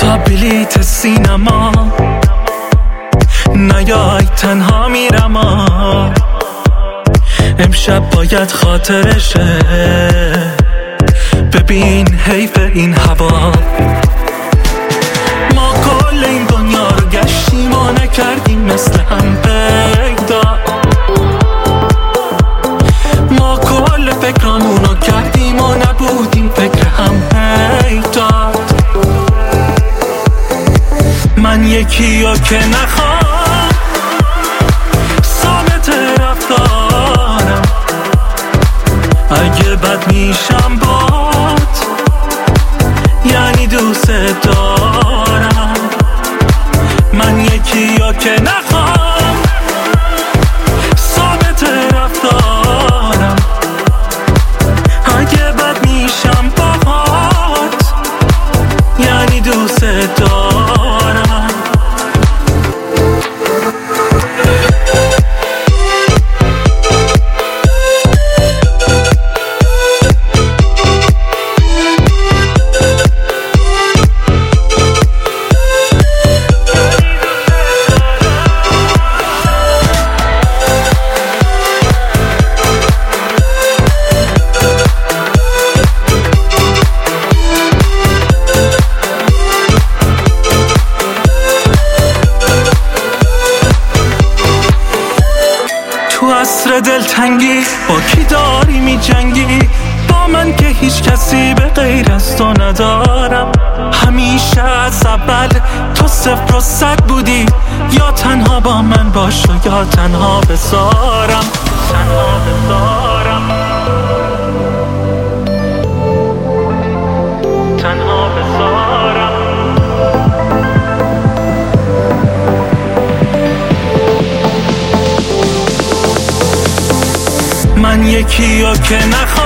با بلیت سینما نیای تنها میرم امشب باید خاطرشه ببین حیف این هوا ما کل این دنیا رو گشتیم و نکردیم مثل هم پیدا ما کل فکرامون رو کردیم و نبودیم فکر هم پیدا من یکی رو که نخوام ثابت رفتارم اگه بد میشم بات یعنی دوست دارم من یکی رو که نخوام ثابت رفتارم اگه بد میشم بات یعنی دوست دارم تو عصر دلتنگی با کی داری می جنگی با من که هیچ کسی به غیر از تو ندارم همیشه از اول تو 0 و 100 بودی یا تنها با من باش و یا تنها بذارم من یکی رو که نخوام